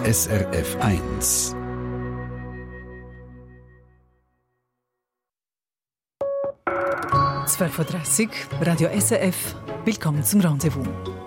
SRF 1. (12:30 Uhr), Radio SRF. Willkommen zum Rendezvous.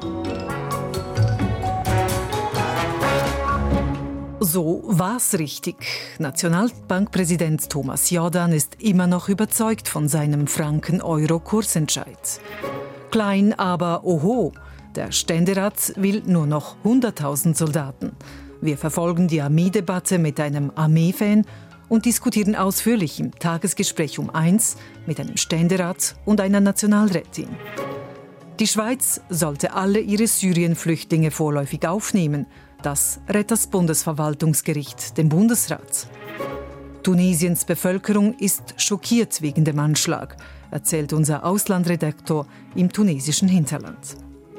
So war's richtig. Nationalbankpräsident Thomas Jordan ist immer noch überzeugt von seinem Franken-Euro-Kursentscheid. Klein, aber oho, der Ständerat will nur noch 100.000 Soldaten. Wir verfolgen die Armeedebatte mit einem Armee-Fan und diskutieren ausführlich im Tagesgespräch um 1 mit einem Ständerat und einer Nationalrätin. Die Schweiz sollte alle ihre Syrien-Flüchtlinge vorläufig aufnehmen. Das rät das Bundesverwaltungsgericht dem Bundesrat. Tunesiens Bevölkerung ist schockiert wegen dem Anschlag, erzählt unser Auslandredaktor im tunesischen Hinterland.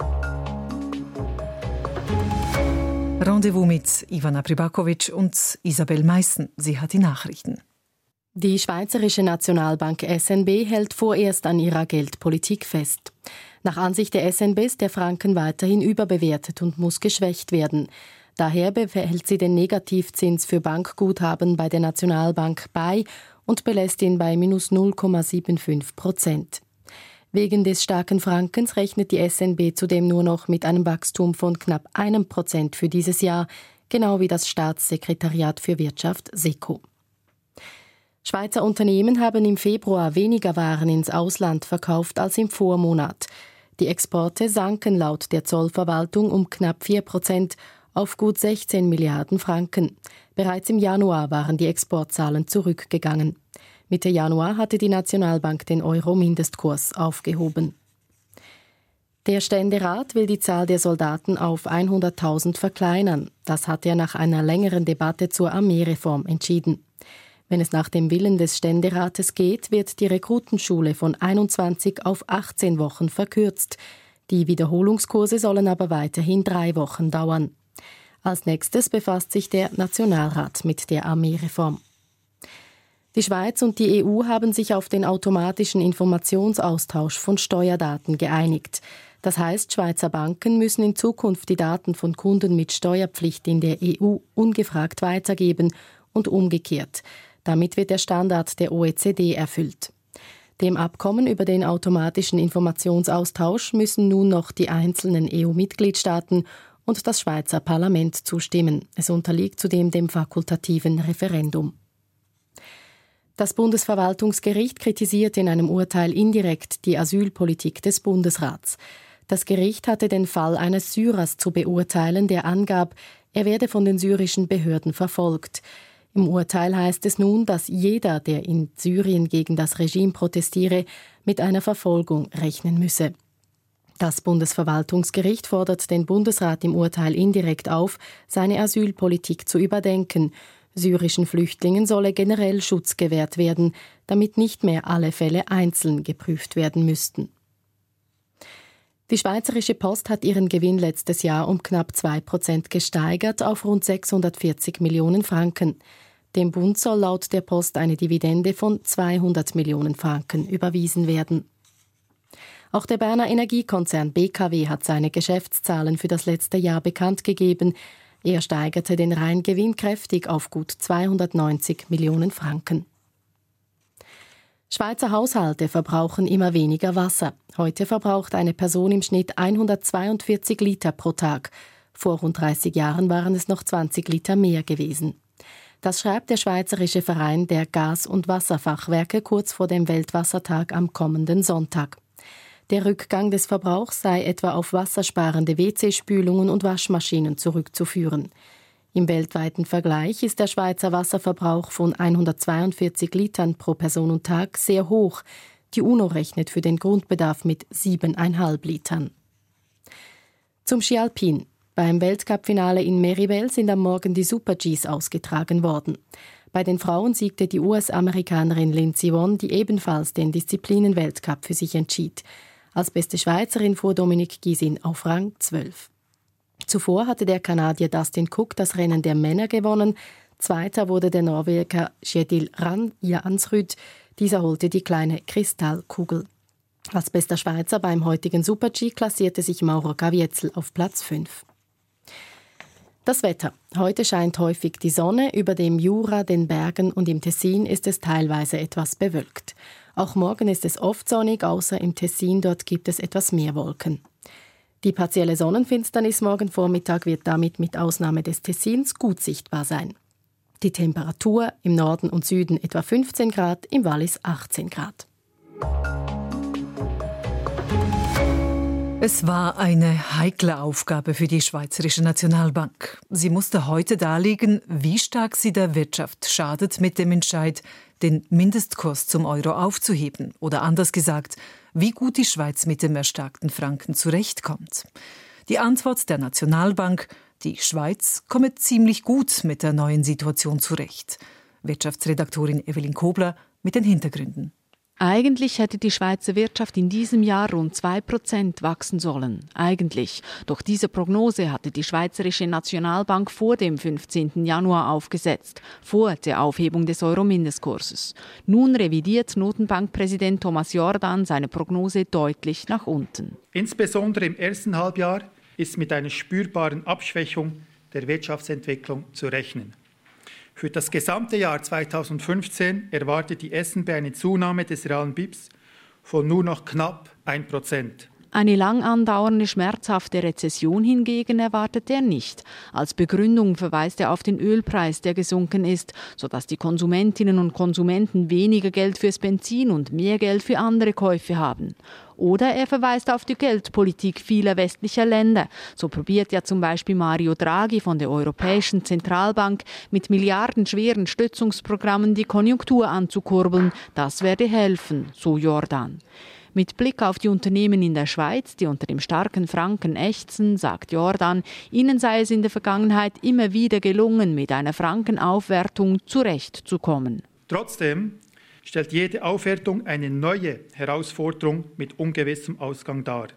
Rendezvous mit Ivana Pribakovic und Isabel Meissen. Sie hat die Nachrichten. Die Schweizerische Nationalbank SNB hält vorerst an ihrer Geldpolitik fest. Nach Ansicht der SNB ist der Franken weiterhin überbewertet und muss geschwächt werden. Daher behält sie den Negativzins für Bankguthaben bei der Nationalbank bei und belässt ihn bei minus 0,75%. Wegen des starken Frankens rechnet die SNB zudem nur noch mit einem Wachstum von knapp 1% für dieses Jahr, genau wie das Staatssekretariat für Wirtschaft SECO. Schweizer Unternehmen haben im Februar weniger Waren ins Ausland verkauft als im Vormonat. Die Exporte sanken laut der Zollverwaltung um knapp 4% auf gut 16 Milliarden Franken. Bereits im Januar waren die Exportzahlen zurückgegangen. Mitte Januar hatte die Nationalbank den Euro-Mindestkurs aufgehoben. Der Ständerat will die Zahl der Soldaten auf 100.000 verkleinern. Das hat er nach einer längeren Debatte zur Armeereform entschieden. Wenn es nach dem Willen des Ständerates geht, wird die Rekrutenschule von 21 auf 18 Wochen verkürzt. Die Wiederholungskurse sollen aber weiterhin 3 Wochen dauern. Als nächstes befasst sich der Nationalrat mit der Armeereform. Die Schweiz und die EU haben sich auf den automatischen Informationsaustausch von Steuerdaten geeinigt. Das heißt, Schweizer Banken müssen in Zukunft die Daten von Kunden mit Steuerpflicht in der EU ungefragt weitergeben und umgekehrt. Damit wird der Standard der OECD erfüllt. Dem Abkommen über den automatischen Informationsaustausch müssen nun noch die einzelnen EU-Mitgliedstaaten und das Schweizer Parlament zustimmen. Es unterliegt zudem dem fakultativen Referendum. Das Bundesverwaltungsgericht kritisiert in einem Urteil indirekt die Asylpolitik des Bundesrats. Das Gericht hatte den Fall eines Syrers zu beurteilen, der angab, er werde von den syrischen Behörden verfolgt. Im Urteil heißt es nun, dass jeder, der in Syrien gegen das Regime protestiere, mit einer Verfolgung rechnen müsse. Das Bundesverwaltungsgericht fordert den Bundesrat im Urteil indirekt auf, seine Asylpolitik zu überdenken. Syrischen Flüchtlingen solle generell Schutz gewährt werden, damit nicht mehr alle Fälle einzeln geprüft werden müssten. Die Schweizerische Post hat ihren Gewinn letztes Jahr um knapp 2% gesteigert auf rund 640 Millionen Franken. Dem Bund soll laut der Post eine Dividende von 200 Millionen Franken überwiesen werden. Auch der Berner Energiekonzern BKW hat seine Geschäftszahlen für das letzte Jahr bekannt gegeben. Er steigerte den Reingewinn kräftig auf gut 290 Millionen Franken. Schweizer Haushalte verbrauchen immer weniger Wasser. Heute verbraucht eine Person im Schnitt 142 Liter pro Tag. Vor rund 30 Jahren waren es noch 20 Liter mehr gewesen. Das schreibt der Schweizerische Verein der Gas- und Wasserfachwerke kurz vor dem Weltwassertag am kommenden Sonntag. Der Rückgang des Verbrauchs sei etwa auf wassersparende WC-Spülungen und Waschmaschinen zurückzuführen. Im weltweiten Vergleich ist der Schweizer Wasserverbrauch von 142 Litern pro Person und Tag sehr hoch. Die UNO rechnet für den Grundbedarf mit 7,5 Litern. Zum Ski Alpin. Beim Weltcup-Finale in Meribel sind am Morgen die Super-Gs ausgetragen worden. Bei den Frauen siegte die US-Amerikanerin Lindsey Vonn, die ebenfalls den Disziplinen-Weltcup für sich entschied. Als beste Schweizerin fuhr Dominique Gysin auf Rang 12. Zuvor hatte der Kanadier Dustin Cook das Rennen der Männer gewonnen. Zweiter wurde der Norweger Kjetil Jansrud. Dieser holte die kleine Kristallkugel. Als bester Schweizer beim heutigen Super-G klassierte sich Mauro Gavietzel auf Platz 5. Das Wetter. Heute scheint häufig die Sonne, über dem Jura, den Bergen und im Tessin ist es teilweise etwas bewölkt. Auch morgen ist es oft sonnig, außer im Tessin, dort gibt es etwas mehr Wolken. Die partielle Sonnenfinsternis morgen Vormittag wird damit mit Ausnahme des Tessins gut sichtbar sein. Die Temperatur im Norden und Süden etwa 15 Grad, im Wallis 18 Grad. Es war eine heikle Aufgabe für die Schweizerische Nationalbank. Sie musste heute darlegen, wie stark sie der Wirtschaft schadet mit dem Entscheid, den Mindestkurs zum Euro aufzuheben. Oder anders gesagt, wie gut die Schweiz mit dem erstarkten Franken zurechtkommt. Die Antwort der Nationalbank: Die Schweiz komme ziemlich gut mit der neuen Situation zurecht. Wirtschaftsredaktorin Evelyn Kobler mit den Hintergründen. Eigentlich hätte die Schweizer Wirtschaft in diesem Jahr rund 2% wachsen sollen. Eigentlich. Doch diese Prognose hatte die Schweizerische Nationalbank vor dem 15. Januar aufgesetzt, vor der Aufhebung des Euro-Mindestkurses. Nun revidiert Notenbankpräsident Thomas Jordan seine Prognose deutlich nach unten. Insbesondere im ersten Halbjahr ist mit einer spürbaren Abschwächung der Wirtschaftsentwicklung zu rechnen. Für das gesamte Jahr 2015 erwartet die SNB eine Zunahme des realen BIPs von nur noch knapp 1%. Eine lang andauernde, schmerzhafte Rezession hingegen erwartet er nicht. Als Begründung verweist er auf den Ölpreis, der gesunken ist, sodass die Konsumentinnen und Konsumenten weniger Geld fürs Benzin und mehr Geld für andere Käufe haben. Oder er verweist auf die Geldpolitik vieler westlicher Länder. So probiert ja zum Beispiel Mario Draghi von der Europäischen Zentralbank mit milliardenschweren Stützungsprogrammen die Konjunktur anzukurbeln. Das werde helfen, so Jordan. Mit Blick auf die Unternehmen in der Schweiz, die unter dem starken Franken ächzen, sagt Jordan, ihnen sei es in der Vergangenheit immer wieder gelungen, mit einer Frankenaufwertung zurechtzukommen. Trotzdem stellt jede Aufwertung eine neue Herausforderung mit ungewissem Ausgang dar.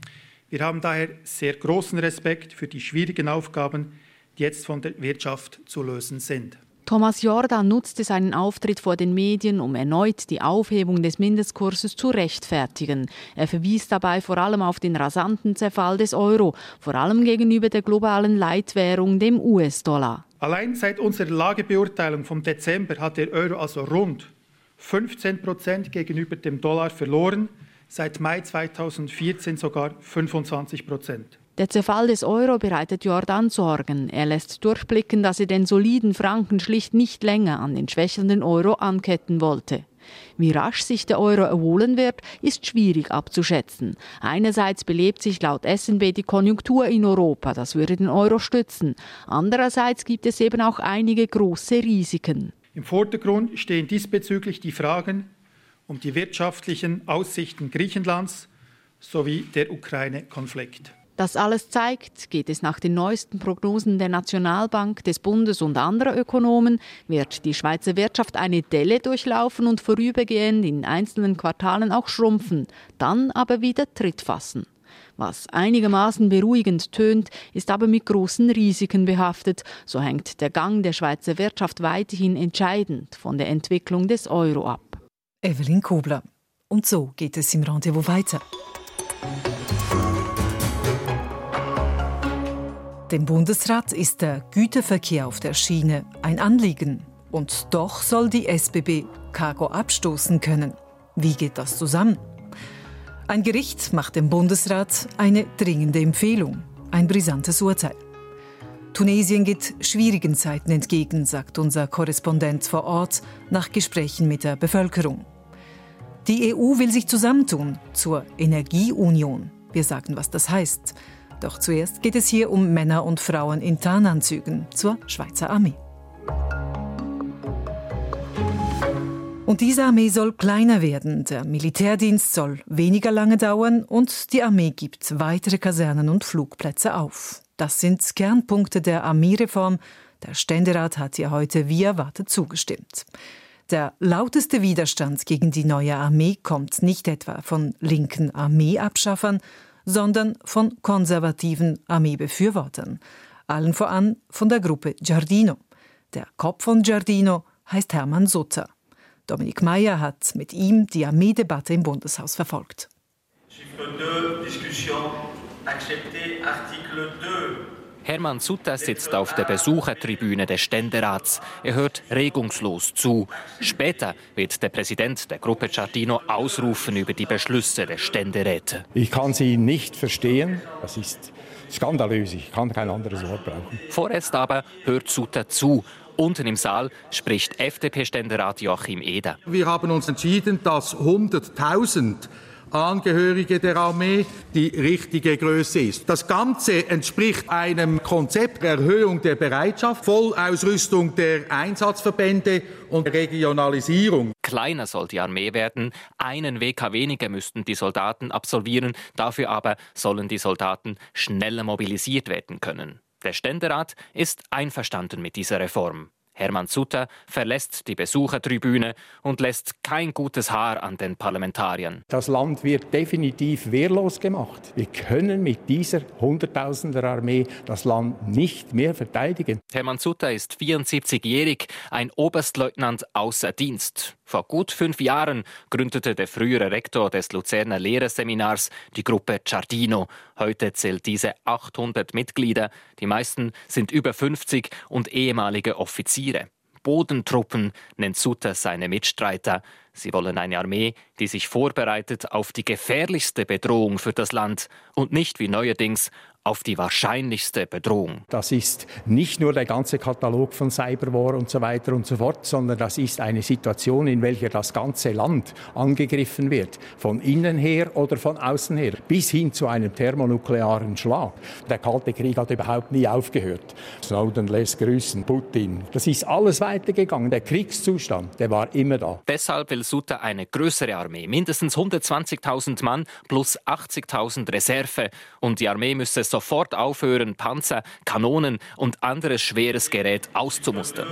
Wir haben daher sehr großen Respekt für die schwierigen Aufgaben, die jetzt von der Wirtschaft zu lösen sind. Thomas Jordan nutzte seinen Auftritt vor den Medien, um erneut die Aufhebung des Mindestkurses zu rechtfertigen. Er verwies dabei vor allem auf den rasanten Zerfall des Euro, vor allem gegenüber der globalen Leitwährung, dem US-Dollar. Allein seit unserer Lagebeurteilung vom Dezember hat der Euro also rund 15% gegenüber dem Dollar verloren, seit Mai 2014 sogar 25%. Der Zerfall des Euro bereitet Jordan Sorgen. Er lässt durchblicken, dass er den soliden Franken schlicht nicht länger an den schwächelnden Euro anketten wollte. Wie rasch sich der Euro erholen wird, ist schwierig abzuschätzen. Einerseits belebt sich laut SNB die Konjunktur in Europa, das würde den Euro stützen. Andererseits gibt es eben auch einige große Risiken. Im Vordergrund stehen diesbezüglich die Fragen um die wirtschaftlichen Aussichten Griechenlands sowie der Ukraine-Konflikt. Das alles zeigt, geht es nach den neuesten Prognosen der Nationalbank, des Bundes und anderer Ökonomen, wird die Schweizer Wirtschaft eine Delle durchlaufen und vorübergehend in einzelnen Quartalen auch schrumpfen, dann aber wieder Tritt fassen. Was einigermaßen beruhigend tönt, ist aber mit großen Risiken behaftet. So hängt der Gang der Schweizer Wirtschaft weiterhin entscheidend von der Entwicklung des Euro ab. Evelyn Kobler. Und so geht es im Rendezvous weiter. Dem Bundesrat ist der Güterverkehr auf der Schiene ein Anliegen. Und doch soll die SBB Cargo abstoßen können. Wie geht das zusammen? Ein Gericht macht dem Bundesrat eine dringende Empfehlung, ein brisantes Urteil. Tunesien geht schwierigen Zeiten entgegen, sagt unser Korrespondent vor Ort nach Gesprächen mit der Bevölkerung. Die EU will sich zusammentun zur Energieunion. Wir sagen, was das heißt. Doch zuerst geht es hier um Männer und Frauen in Tarnanzügen zur Schweizer Armee. Und diese Armee soll kleiner werden, der Militärdienst soll weniger lange dauern und die Armee gibt weitere Kasernen und Flugplätze auf. Das sind Kernpunkte der Armeereform. Der Ständerat hat ihr heute wie erwartet zugestimmt. Der lauteste Widerstand gegen die neue Armee kommt nicht etwa von linken Armeeabschaffern, sondern von konservativen Armeebefürwortern. Allen voran von der Gruppe Giardino. Der Kopf von Giardino heißt Hermann Sutter. Dominik Meyer hat mit ihm die Armeedebatte im Bundeshaus verfolgt. Chiffre 2, Diskussion, accepté, Artikel 2. Hermann Sutter sitzt auf der Besuchertribüne des Ständerats. Er hört regungslos zu. Später wird der Präsident der Gruppe Giardino ausrufen über die Beschlüsse der Ständeräte. Ich kann sie nicht verstehen. Das ist skandalös. Ich kann kein anderes Wort brauchen. Vorerst aber hört Sutter zu. Unten im Saal spricht FDP-Ständerat Joachim Eder. Wir haben uns entschieden, dass 100.000 Angehörige der Armee die richtige Größe ist. Das Ganze entspricht einem Konzept der Erhöhung der Bereitschaft, Vollausrüstung der Einsatzverbände und Regionalisierung. Kleiner soll die Armee werden. Einen WK weniger müssten die Soldaten absolvieren. Dafür aber sollen die Soldaten schneller mobilisiert werden können. Der Ständerat ist einverstanden mit dieser Reform. Hermann Sutter verlässt die Besuchertribüne und lässt kein gutes Haar an den Parlamentariern. Das Land wird definitiv wehrlos gemacht. Wir können mit dieser Hunderttausender-Armee das Land nicht mehr verteidigen. Hermann Sutter ist 74-jährig, ein Oberstleutnant außer Dienst. Vor gut 5 Jahren gründete der frühere Rektor des Luzerner Lehrerseminars die Gruppe Giardino. Heute zählt diese 800 Mitglieder. Die meisten sind über 50 und ehemalige Offiziere. Bodentruppen nennt Sutter seine Mitstreiter. Sie wollen eine Armee, die sich vorbereitet auf die gefährlichste Bedrohung für das Land und nicht wie neuerdings auf die wahrscheinlichste Bedrohung. Das ist nicht nur der ganze Katalog von Cyberwar und so weiter und so fort, sondern das ist eine Situation, in welcher das ganze Land angegriffen wird. Von innen her oder von außen her, bis hin zu einem thermonuklearen Schlag. Der Kalte Krieg hat überhaupt nie aufgehört. Snowden lässt grüßen, Putin. Das ist alles weitergegangen. Der Kriegszustand, der war immer da. Deshalb will Sutter eine größere Armee, mindestens 120.000 Mann plus 80.000 Reserve. Und die Armee müsse sofort aufhören, Panzer, Kanonen und anderes schweres Gerät auszumustern.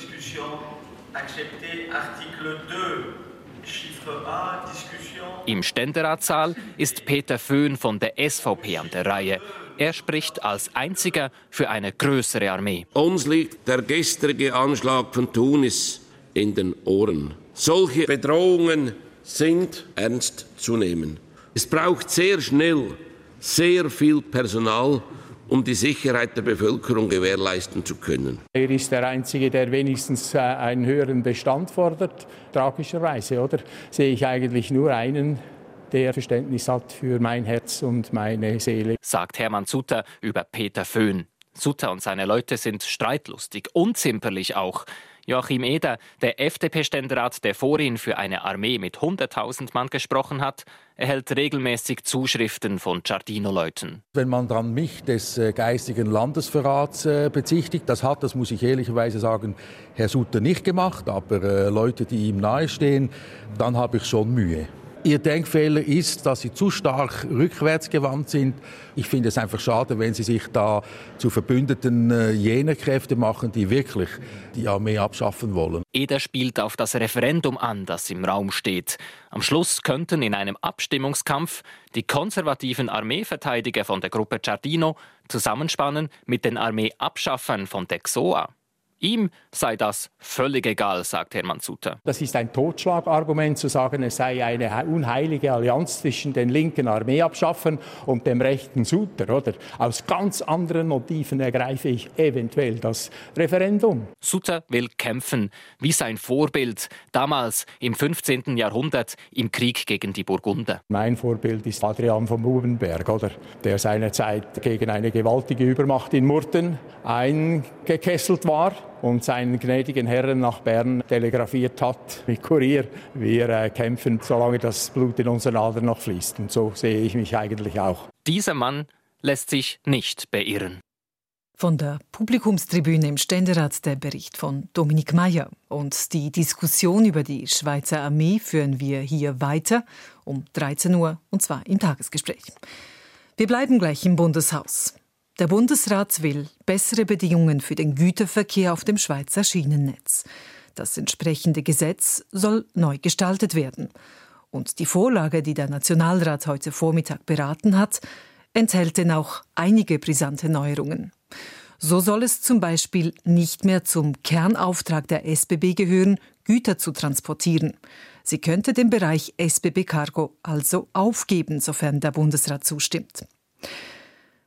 Im Ständeratssaal ist Peter Föhn von der SVP an der Reihe. Er spricht als einziger für eine größere Armee. Uns liegt der gestrige Anschlag von Tunis in den Ohren. Solche Bedrohungen sind ernst zu nehmen. Es braucht sehr schnell sehr viel Personal, um die Sicherheit der Bevölkerung gewährleisten zu können. Er ist der Einzige, der wenigstens einen höheren Bestand fordert. Tragischerweise, oder? Sehe ich eigentlich nur einen, der Verständnis hat für mein Herz und meine Seele. Sagt Hermann Sutter über Peter Föhn. Sutter und seine Leute sind streitlustig, unzimperlich auch. Joachim Eder, der FDP-Ständerat, der vorhin für eine Armee mit 100.000 Mann gesprochen hat, erhält regelmäßig Zuschriften von Giardino-Leuten. Wenn man dann mich des geistigen Landesverrats bezichtigt, das muss ich ehrlicherweise sagen, Herr Sutter nicht gemacht, aber Leute, die ihm nahestehen, dann habe ich schon Mühe. Ihr Denkfehler ist, dass Sie zu stark rückwärtsgewandt sind. Ich finde es einfach schade, wenn Sie sich da zu Verbündeten jener Kräfte machen, die wirklich die Armee abschaffen wollen. Eder spielt auf das Referendum an, das im Raum steht. Am Schluss könnten in einem Abstimmungskampf die konservativen Armeeverteidiger von der Gruppe Giardino zusammenspannen mit den Armeeabschaffern von der XOA. Ihm sei das völlig egal, sagt Hermann Sutter. Das ist ein Totschlagargument zu sagen, es sei eine unheilige Allianz zwischen den linken Armeeabschaffern und dem rechten Sutter, oder? Aus ganz anderen Motiven ergreife ich eventuell das Referendum. Sutter will kämpfen, wie sein Vorbild damals im 15. Jahrhundert im Krieg gegen die Burgunder. Mein Vorbild ist Adrian von Bubenberg, oder? Der seinerzeit gegen eine gewaltige Übermacht in Murten eingekesselt war und seinen gnädigen Herren nach Bern telegrafiert hat mit Kurier. Wir kämpfen, solange das Blut in unseren Adern noch fließt. Und so sehe ich mich eigentlich auch. Dieser Mann lässt sich nicht beirren. Von der Publikumstribüne im Ständerat der Bericht von Dominik Meyer. Und die Diskussion über die Schweizer Armee führen wir hier weiter um 13 Uhr, und zwar im Tagesgespräch. Wir bleiben gleich im Bundeshaus. Der Bundesrat will bessere Bedingungen für den Güterverkehr auf dem Schweizer Schienennetz. Das entsprechende Gesetz soll neu gestaltet werden. Und die Vorlage, die der Nationalrat heute Vormittag beraten hat, enthält denn auch einige brisante Neuerungen. So soll es zum Beispiel nicht mehr zum Kernauftrag der SBB gehören, Güter zu transportieren. Sie könnte den Bereich SBB Cargo also aufgeben, sofern der Bundesrat zustimmt.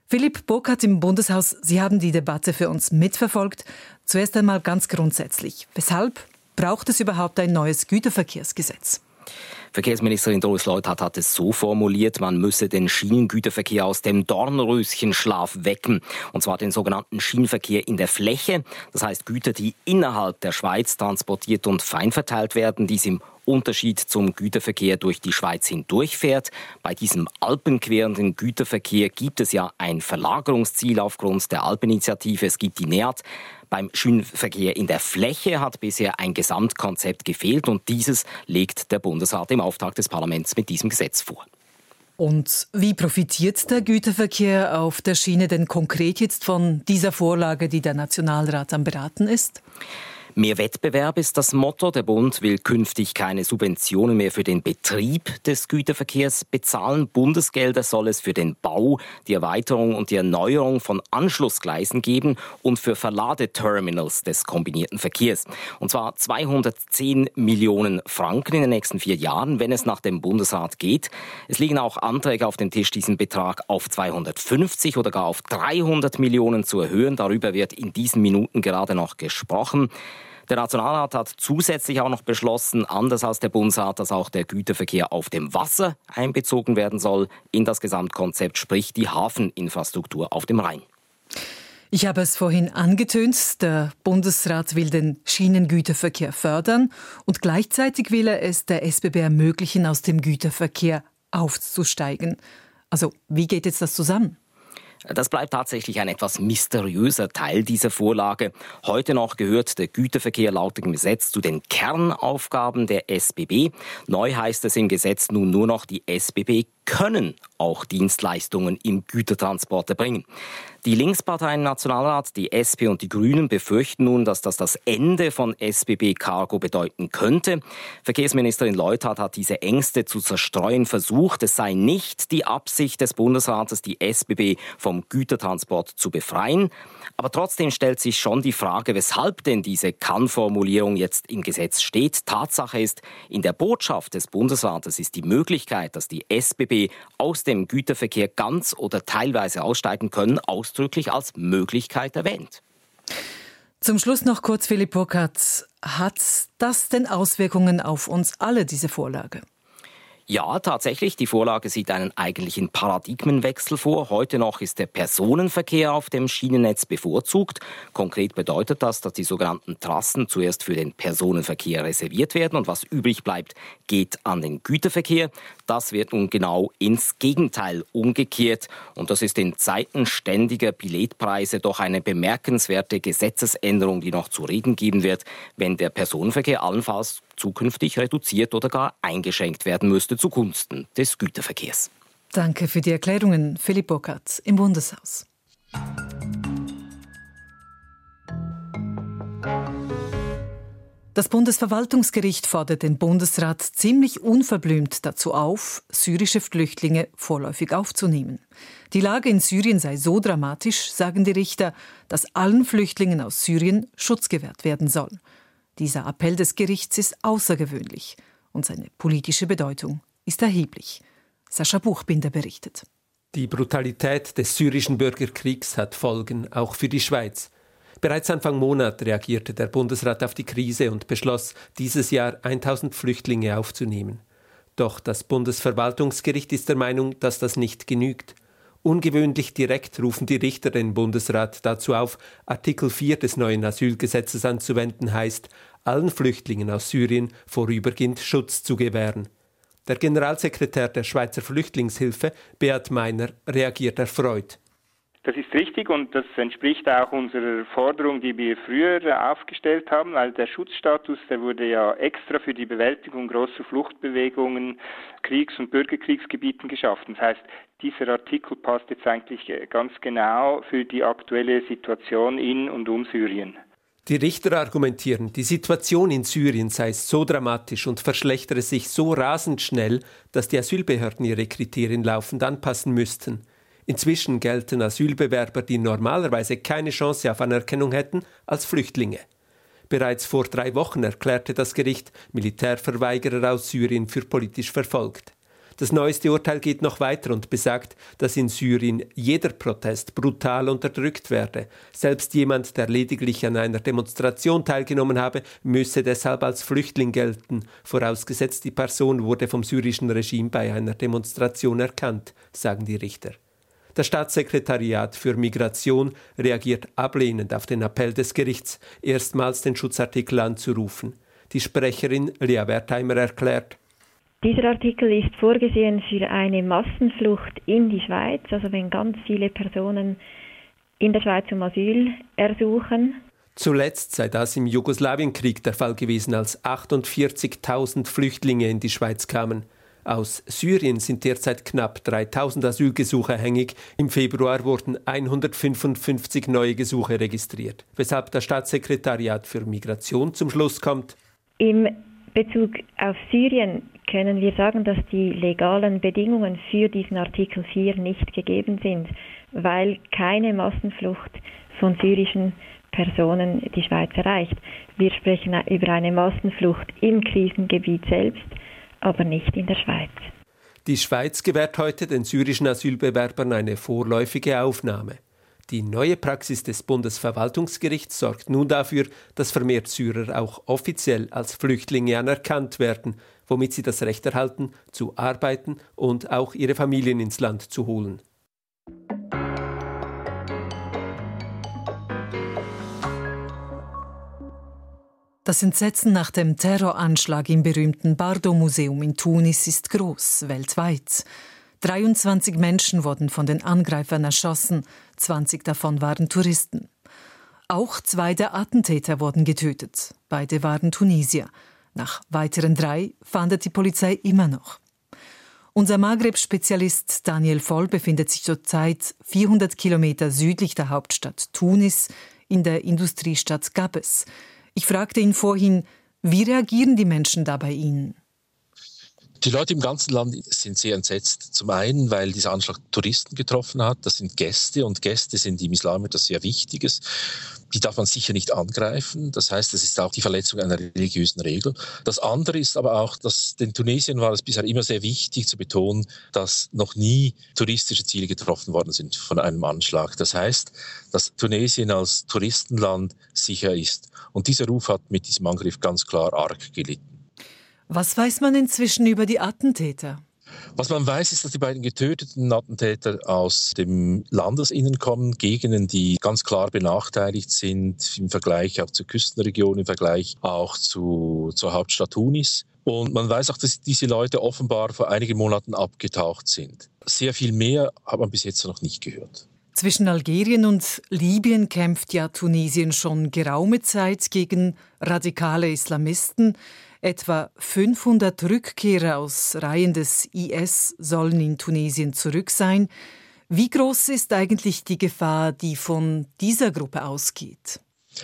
Philipp Burkhardt im Bundeshaus, Sie haben die Debatte für uns mitverfolgt. Zuerst einmal ganz grundsätzlich. Weshalb braucht es überhaupt ein neues Güterverkehrsgesetz? Verkehrsministerin Doris Leuthard hat es so formuliert, man müsse den Schienengüterverkehr aus dem Dornröschenschlaf wecken. Und zwar den sogenannten Schienenverkehr in der Fläche. Das heißt Güter, die innerhalb der Schweiz transportiert und feinverteilt werden, dies im Unterschied zum Güterverkehr durch die Schweiz hindurchfährt. Bei diesem alpenquerenden Güterverkehr gibt es ja ein Verlagerungsziel aufgrund der Alpeninitiative. Es gibt die NEAT. Beim Schienenverkehr in der Fläche hat bisher ein Gesamtkonzept gefehlt und dieses legt der Bundesrat im Auftrag des Parlaments mit diesem Gesetz vor. Und wie profitiert der Güterverkehr auf der Schiene denn konkret jetzt von dieser Vorlage, die der Nationalrat am Beraten ist? Mehr Wettbewerb ist das Motto. Der Bund will künftig keine Subventionen mehr für den Betrieb des Güterverkehrs bezahlen. Bundesgelder soll es für den Bau, die Erweiterung und die Erneuerung von Anschlussgleisen geben und für Verladeterminals des kombinierten Verkehrs. Und zwar 210 Millionen Franken in den nächsten 4 Jahren, wenn es nach dem Bundesrat geht. Es liegen auch Anträge auf dem Tisch, diesen Betrag auf 250 oder gar auf 300 Millionen zu erhöhen. Darüber wird in diesen Minuten gerade noch gesprochen. Der Nationalrat hat zusätzlich auch noch beschlossen, anders als der Bundesrat, dass auch der Güterverkehr auf dem Wasser einbezogen werden soll in das Gesamtkonzept, sprich die Hafeninfrastruktur auf dem Rhein. Ich habe es vorhin angetönt, der Bundesrat will den Schienengüterverkehr fördern und gleichzeitig will er es der SBB ermöglichen, aus dem Güterverkehr aufzusteigen. Also, wie geht jetzt das zusammen? Das bleibt tatsächlich ein etwas mysteriöser Teil dieser Vorlage. Heute noch gehört der Güterverkehr laut dem Gesetz zu den Kernaufgaben der SBB. Neu heißt es im Gesetz nun nur noch, die SBB können auch Dienstleistungen im Gütertransport erbringen. Die Linksparteien im Nationalrat, die SP und die Grünen, befürchten nun, dass das Ende von SBB Cargo bedeuten könnte. Verkehrsministerin Leuthard hat diese Ängste zu zerstreuen versucht. Es sei nicht die Absicht des Bundesrates, die SBB vom Gütertransport zu befreien. Aber trotzdem stellt sich schon die Frage, weshalb denn diese Kann-Formulierung jetzt im Gesetz steht. Tatsache ist, in der Botschaft des Bundesrates ist die Möglichkeit, dass die SBB aus dem Güterverkehr ganz oder teilweise aussteigen können, ausdrücklich als Möglichkeit erwähnt. Zum Schluss noch kurz, Philipp Burkhardt. Hat das denn Auswirkungen auf uns alle, diese Vorlage? Ja, tatsächlich. Die Vorlage sieht einen eigentlichen Paradigmenwechsel vor. Heute noch ist der Personenverkehr auf dem Schienennetz bevorzugt. Konkret bedeutet das, dass die sogenannten Trassen zuerst für den Personenverkehr reserviert werden und was übrig bleibt, geht an den Güterverkehr. Das wird nun genau ins Gegenteil umgekehrt. Und das ist in Zeiten ständiger Billetpreise doch eine bemerkenswerte Gesetzesänderung, die noch zu reden geben wird, wenn der Personenverkehr allenfalls zukünftig reduziert oder gar eingeschränkt werden müsste zugunsten des Güterverkehrs. Danke für die Erklärungen, Philipp Burkhardt im Bundeshaus. Das Bundesverwaltungsgericht fordert den Bundesrat ziemlich unverblümt dazu auf, syrische Flüchtlinge vorläufig aufzunehmen. Die Lage in Syrien sei so dramatisch, sagen die Richter, dass allen Flüchtlingen aus Syrien Schutz gewährt werden soll. Dieser Appell des Gerichts ist außergewöhnlich und seine politische Bedeutung ist erheblich. Sascha Buchbinder berichtet. Die Brutalität des syrischen Bürgerkriegs hat Folgen auch für die Schweiz. Bereits Anfang Monat reagierte der Bundesrat auf die Krise und beschloss, dieses Jahr 1000 Flüchtlinge aufzunehmen. Doch das Bundesverwaltungsgericht ist der Meinung, dass das nicht genügt. Ungewöhnlich direkt rufen die Richter den Bundesrat dazu auf, Artikel 4 des neuen Asylgesetzes anzuwenden, heißt, allen Flüchtlingen aus Syrien vorübergehend Schutz zu gewähren. Der Generalsekretär der Schweizer Flüchtlingshilfe, Beat Meiner, reagiert erfreut. Das ist richtig und das entspricht auch unserer Forderung, die wir früher aufgestellt haben, weil der Schutzstatus, der wurde ja extra für die Bewältigung großer Fluchtbewegungen, Kriegs- und Bürgerkriegsgebieten geschaffen. Das heißt, dieser Artikel passt jetzt eigentlich ganz genau für die aktuelle Situation in und um Syrien. Die Richter argumentieren, die Situation in Syrien sei so dramatisch und verschlechtere sich so rasend schnell, dass die Asylbehörden ihre Kriterien laufend anpassen müssten. Inzwischen gelten Asylbewerber, die normalerweise keine Chance auf Anerkennung hätten, als Flüchtlinge. Bereits vor 3 Wochen erklärte das Gericht Militärverweigerer aus Syrien für politisch verfolgt. Das neueste Urteil geht noch weiter und besagt, dass in Syrien jeder Protest brutal unterdrückt werde. Selbst jemand, der lediglich an einer Demonstration teilgenommen habe, müsse deshalb als Flüchtling gelten, vorausgesetzt die Person wurde vom syrischen Regime bei einer Demonstration erkannt, sagen die Richter. Das Staatssekretariat für Migration reagiert ablehnend auf den Appell des Gerichts, erstmals den Schutzartikel anzurufen. Die Sprecherin Lea Wertheimer erklärt: Dieser Artikel ist vorgesehen für eine Massenflucht in die Schweiz, also wenn ganz viele Personen in der Schweiz um Asyl ersuchen. Zuletzt sei das im Jugoslawienkrieg der Fall gewesen, als 48.000 Flüchtlinge in die Schweiz kamen. Aus Syrien sind derzeit knapp 3.000 Asylgesuche hängig. Im Februar wurden 155 neue Gesuche registriert, weshalb das Staatssekretariat für Migration zum Schluss kommt: Im Bezug auf Syrien können wir sagen, dass die legalen Bedingungen für diesen Artikel 4 nicht gegeben sind, weil keine Massenflucht von syrischen Personen die Schweiz erreicht. Wir sprechen über eine Massenflucht im Krisengebiet selbst, aber nicht in der Schweiz. Die Schweiz gewährt heute den syrischen Asylbewerbern eine vorläufige Aufnahme. Die neue Praxis des Bundesverwaltungsgerichts sorgt nun dafür, dass vermehrt Syrer auch offiziell als Flüchtlinge anerkannt werden, womit sie das Recht erhalten, zu arbeiten und auch ihre Familien ins Land zu holen. Das Entsetzen nach dem Terroranschlag im berühmten Bardo-Museum in Tunis ist groß, weltweit. 23 Menschen wurden von den Angreifern erschossen, 20 davon waren Touristen. Auch 2 der Attentäter wurden getötet, beide waren Tunesier. Nach weiteren 3 fahndet die Polizei immer noch. Unser Maghreb-Spezialist Daniel Voll befindet sich zurzeit 400 Kilometer südlich der Hauptstadt Tunis in der Industriestadt Gabes. Ich fragte ihn vorhin, wie reagieren die Menschen da bei Ihnen? Die Leute im ganzen Land sind sehr entsetzt. Zum einen, weil dieser Anschlag Touristen getroffen hat. Das sind Gäste und Gäste sind im Islam etwas sehr Wichtiges. Die darf man sicher nicht angreifen. Das heißt, es ist auch die Verletzung einer religiösen Regel. Das andere ist aber auch, dass den Tunesiern war es bisher immer sehr wichtig zu betonen, dass noch nie touristische Ziele getroffen worden sind von einem Anschlag. Das heißt, dass Tunesien als Touristenland sicher ist. Und dieser Ruf hat mit diesem Angriff ganz klar arg gelitten. Was weiß man inzwischen über die Attentäter? Was man weiß, ist, dass die beiden getöteten Attentäter aus dem Landesinnen kommen, Gegenden, die ganz klar benachteiligt sind im Vergleich auch zur Küstenregion, im Vergleich auch zur Hauptstadt Tunis. Und man weiß auch, dass diese Leute offenbar vor einigen Monaten abgetaucht sind. Sehr viel mehr hat man bis jetzt noch nicht gehört. Zwischen Algerien und Libyen kämpft ja Tunesien schon geraume Zeit gegen radikale Islamisten. Etwa 500 Rückkehrer aus Reihen des IS sollen in Tunesien zurück sein. Wie groß ist eigentlich die Gefahr, die von dieser Gruppe ausgeht?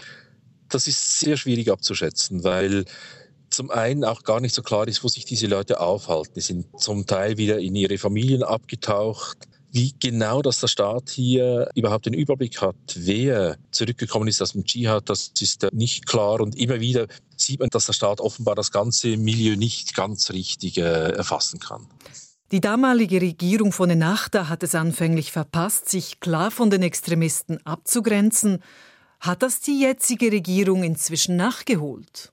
Das ist sehr schwierig abzuschätzen, weil zum einen auch gar nicht so klar ist, wo sich diese Leute aufhalten. Die sind zum Teil wieder in ihre Familien abgetaucht. Wie genau dass der Staat hier überhaupt den Überblick hat, wer zurückgekommen ist aus dem Dschihad, das ist nicht klar. Und immer wieder sieht man, dass der Staat offenbar das ganze Milieu nicht ganz richtig erfassen kann. Die damalige Regierung von Ennahda hat es anfänglich verpasst, sich klar von den Extremisten abzugrenzen. Hat das die jetzige Regierung inzwischen nachgeholt?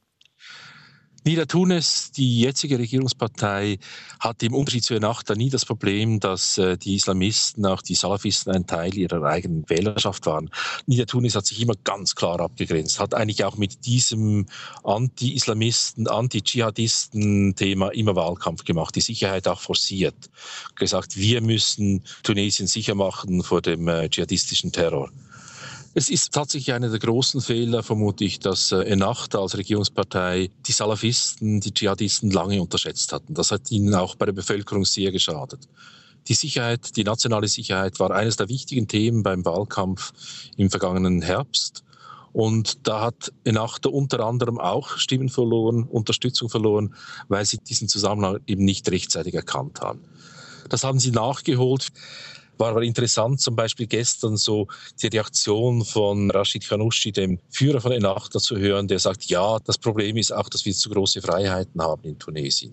Nida Tounes, die jetzige Regierungspartei, hat im Unterschied zu Ennahda nie das Problem, dass die Islamisten, auch die Salafisten, ein Teil ihrer eigenen Wählerschaft waren. Nida Tounes hat sich immer ganz klar abgegrenzt, hat eigentlich auch mit diesem Anti-Islamisten, Anti-Dschihadisten-Thema immer Wahlkampf gemacht, die Sicherheit auch forciert. Gesagt, wir müssen Tunesien sicher machen vor dem dschihadistischen Terror. Es ist tatsächlich einer der großen Fehler, vermute ich, dass Ennahda als Regierungspartei die Salafisten, die Dschihadisten lange unterschätzt hatten. Das hat ihnen auch bei der Bevölkerung sehr geschadet. Die Sicherheit, die nationale Sicherheit war eines der wichtigen Themen beim Wahlkampf im vergangenen Herbst. Und da hat Ennahda unter anderem auch Stimmen verloren, Unterstützung verloren, weil sie diesen Zusammenhang eben nicht rechtzeitig erkannt haben. Das haben sie nachgeholt. War aber interessant, zum Beispiel gestern so die Reaktion von Rashid Ghannouchi, dem Führer von Ennahda, zu hören, der sagt, ja, das Problem ist auch, dass wir zu große Freiheiten haben in Tunesien.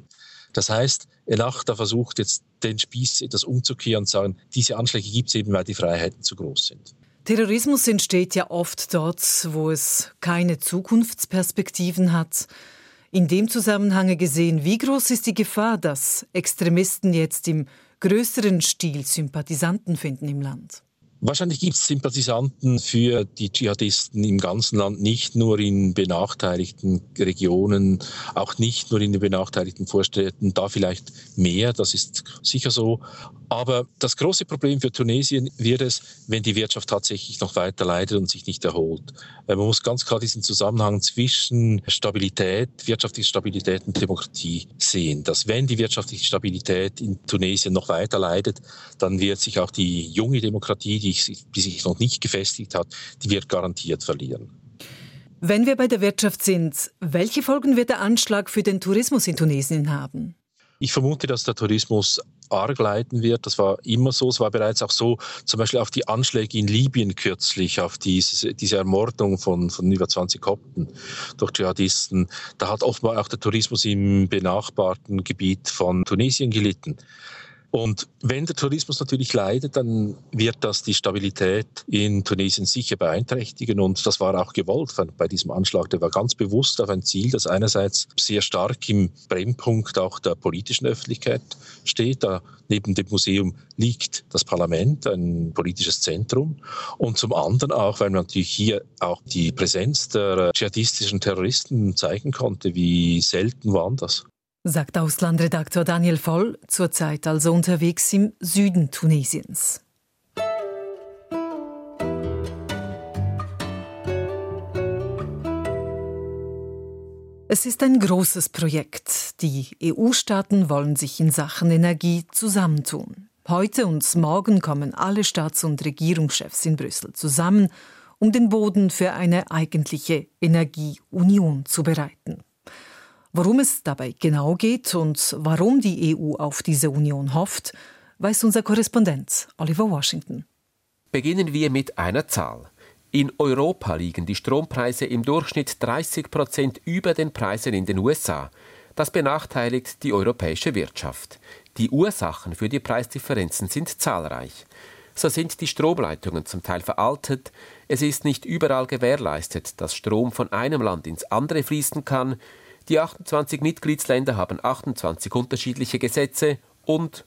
Das heißt, Ennahda versucht jetzt den Spieß etwas umzukehren und zu sagen, diese Anschläge gibt es eben, weil die Freiheiten zu groß sind. Terrorismus entsteht ja oft dort, wo es keine Zukunftsperspektiven hat. In dem Zusammenhang gesehen, wie groß ist die Gefahr, dass Extremisten jetzt im größeren Stil Sympathisanten finden im Land? Wahrscheinlich gibt es Sympathisanten für die Dschihadisten im ganzen Land, nicht nur in benachteiligten Regionen, auch nicht nur in den benachteiligten Vorstädten, da vielleicht mehr, das ist sicher so. Aber das große Problem für Tunesien wird es, wenn die Wirtschaft tatsächlich noch weiter leidet und sich nicht erholt. Man muss ganz klar diesen Zusammenhang zwischen Stabilität, wirtschaftlicher Stabilität und Demokratie sehen. Dass wenn die wirtschaftliche Stabilität in Tunesien noch weiter leidet, dann wird sich auch die junge Demokratie, die sich noch nicht gefestigt hat, die wird garantiert verlieren. Wenn wir bei der Wirtschaft sind, welche Folgen wird der Anschlag für den Tourismus in Tunesien haben? Ich vermute, dass der Tourismus arg leiden wird. Das war immer so. Es war bereits auch so, zum Beispiel auf die Anschläge in Libyen kürzlich, auf diese Ermordung von über 20 Kopten durch Dschihadisten. Da hat offenbar auch der Tourismus im benachbarten Gebiet von Tunesien gelitten. Und wenn der Tourismus natürlich leidet, dann wird das die Stabilität in Tunesien sicher beeinträchtigen. Und das war auch gewollt bei diesem Anschlag. Der war ganz bewusst auf ein Ziel, das einerseits sehr stark im Brennpunkt auch der politischen Öffentlichkeit steht. Da neben dem Museum liegt das Parlament, ein politisches Zentrum. Und zum anderen auch, weil man natürlich hier auch die Präsenz der dschihadistischen Terroristen zeigen konnte, wie selten waren das. Sagt Auslandredaktor Daniel Voll, zurzeit also unterwegs im Süden Tunesiens. Es ist ein großes Projekt. Die EU-Staaten wollen sich in Sachen Energie zusammentun. Heute und morgen kommen alle Staats- und Regierungschefs in Brüssel zusammen, um den Boden für eine eigentliche Energieunion zu bereiten. Worum es dabei genau geht und warum die EU auf diese Union hofft, weiß unser Korrespondent Oliver Washington. Beginnen wir mit einer Zahl. In Europa liegen die Strompreise im Durchschnitt 30% über den Preisen in den USA. Das benachteiligt die europäische Wirtschaft. Die Ursachen für die Preisdifferenzen sind zahlreich. So sind die Stromleitungen zum Teil veraltet, es ist nicht überall gewährleistet, dass Strom von einem Land ins andere fließen kann. Die 28 Mitgliedsländer haben 28 unterschiedliche Gesetze und.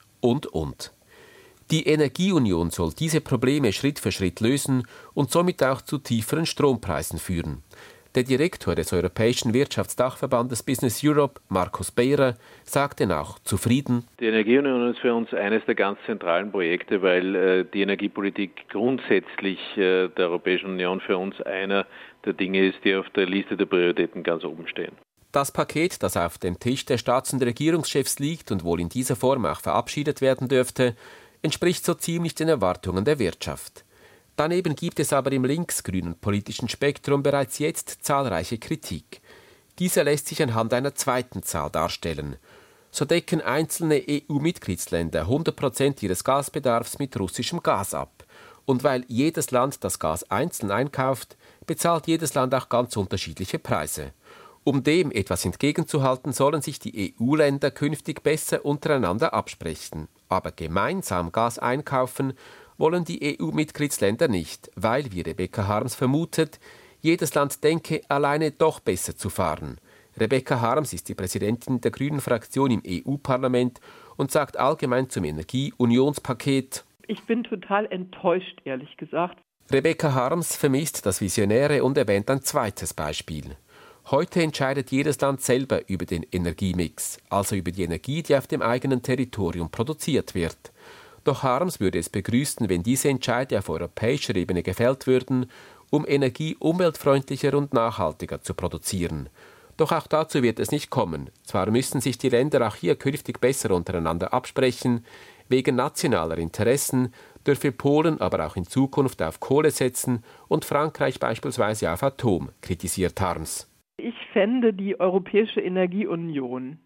Die Energieunion soll diese Probleme Schritt für Schritt lösen und somit auch zu tieferen Strompreisen führen. Der Direktor des Europäischen Wirtschaftsdachverbandes Business Europe, Markus Beirer, sagte auch zufrieden: Die Energieunion ist für uns eines der ganz zentralen Projekte, weil die Energiepolitik grundsätzlich der Europäischen Union für uns einer der Dinge ist, die auf der Liste der Prioritäten ganz oben stehen. Das Paket, das auf dem Tisch der Staats- und Regierungschefs liegt und wohl in dieser Form auch verabschiedet werden dürfte, entspricht so ziemlich den Erwartungen der Wirtschaft. Daneben gibt es aber im linksgrünen politischen Spektrum bereits jetzt zahlreiche Kritik. Diese lässt sich anhand einer zweiten Zahl darstellen. So decken einzelne EU-Mitgliedsländer 100% ihres Gasbedarfs mit russischem Gas ab. Und weil jedes Land das Gas einzeln einkauft, bezahlt jedes Land auch ganz unterschiedliche Preise. Um dem etwas entgegenzuhalten, sollen sich die EU-Länder künftig besser untereinander absprechen. Aber gemeinsam Gas einkaufen wollen die EU-Mitgliedsländer nicht, weil, wie Rebecca Harms vermutet, jedes Land denke, alleine doch besser zu fahren. Rebecca Harms ist die Präsidentin der Grünen-Fraktion im EU-Parlament und sagt allgemein zum Energieunionspaket: Ich bin total enttäuscht, ehrlich gesagt. Rebecca Harms vermisst das Visionäre und erwähnt ein zweites Beispiel. Heute entscheidet jedes Land selber über den Energiemix, also über die Energie, die auf dem eigenen Territorium produziert wird. Doch Harms würde es begrüßen, wenn diese Entscheide auf europäischer Ebene gefällt würden, um Energie umweltfreundlicher und nachhaltiger zu produzieren. Doch auch dazu wird es nicht kommen. Zwar müssen sich die Länder auch hier künftig besser untereinander absprechen, wegen nationaler Interessen dürfe Polen aber auch in Zukunft auf Kohle setzen und Frankreich beispielsweise auf Atom, kritisiert Harms. Ich fände, die Europäische Energieunion,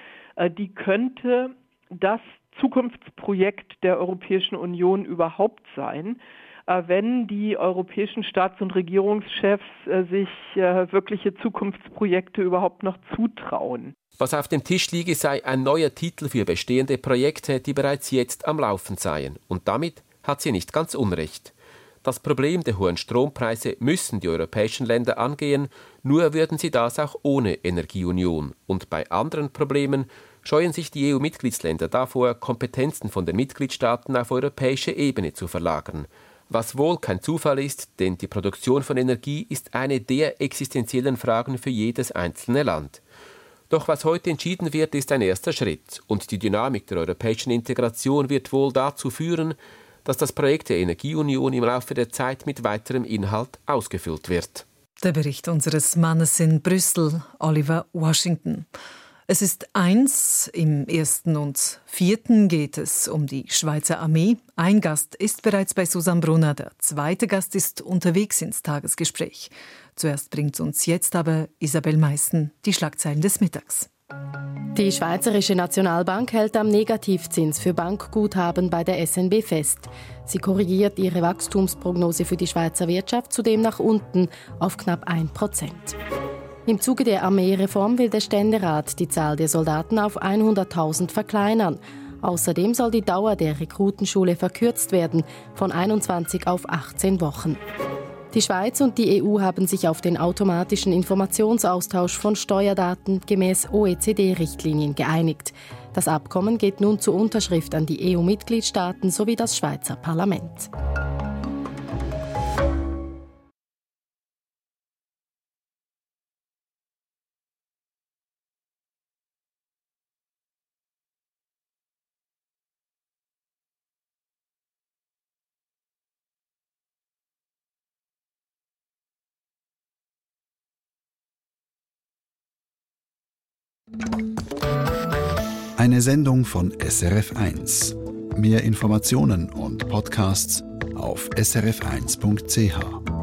die könnte das Zukunftsprojekt der Europäischen Union überhaupt sein. wenn die europäischen Staats- und Regierungschefs sich wirkliche Zukunftsprojekte überhaupt noch zutrauen. Was auf dem Tisch liege, sei ein neuer Titel für bestehende Projekte, die bereits jetzt am Laufen seien. Und damit hat sie nicht ganz unrecht. Das Problem der hohen Strompreise müssen die europäischen Länder angehen, nur würden sie das auch ohne Energieunion. Und bei anderen Problemen scheuen sich die EU-Mitgliedsländer davor, Kompetenzen von den Mitgliedstaaten auf europäische Ebene zu verlagern. Was wohl kein Zufall ist, denn die Produktion von Energie ist eine der existenziellen Fragen für jedes einzelne Land. Doch was heute entschieden wird, ist ein erster Schritt. Und die Dynamik der europäischen Integration wird wohl dazu führen, dass das Projekt der Energieunion im Laufe der Zeit mit weiterem Inhalt ausgefüllt wird. Der Bericht unseres Mannes in Brüssel, Oliver Washington. Es ist 1, im 1. und 4. geht es um die Schweizer Armee. Ein Gast ist bereits bei Susanne Brunner, der zweite Gast ist unterwegs ins Tagesgespräch. Zuerst bringt uns jetzt aber Isabel Meissen die Schlagzeilen des Mittags. Die Schweizerische Nationalbank hält am Negativzins für Bankguthaben bei der SNB fest. Sie korrigiert ihre Wachstumsprognose für die Schweizer Wirtschaft zudem nach unten auf knapp 1%. Im Zuge der Armeereform will der Ständerat die Zahl der Soldaten auf 100.000 verkleinern. Außerdem soll die Dauer der Rekrutenschule verkürzt werden, von 21 auf 18 Wochen. Die Schweiz und die EU haben sich auf den automatischen Informationsaustausch von Steuerdaten gemäß OECD-Richtlinien geeinigt. Das Abkommen geht nun zur Unterschrift an die EU-Mitgliedstaaten sowie das Schweizer Parlament. Eine Sendung von SRF1. Mehr Informationen und Podcasts auf srf1.ch.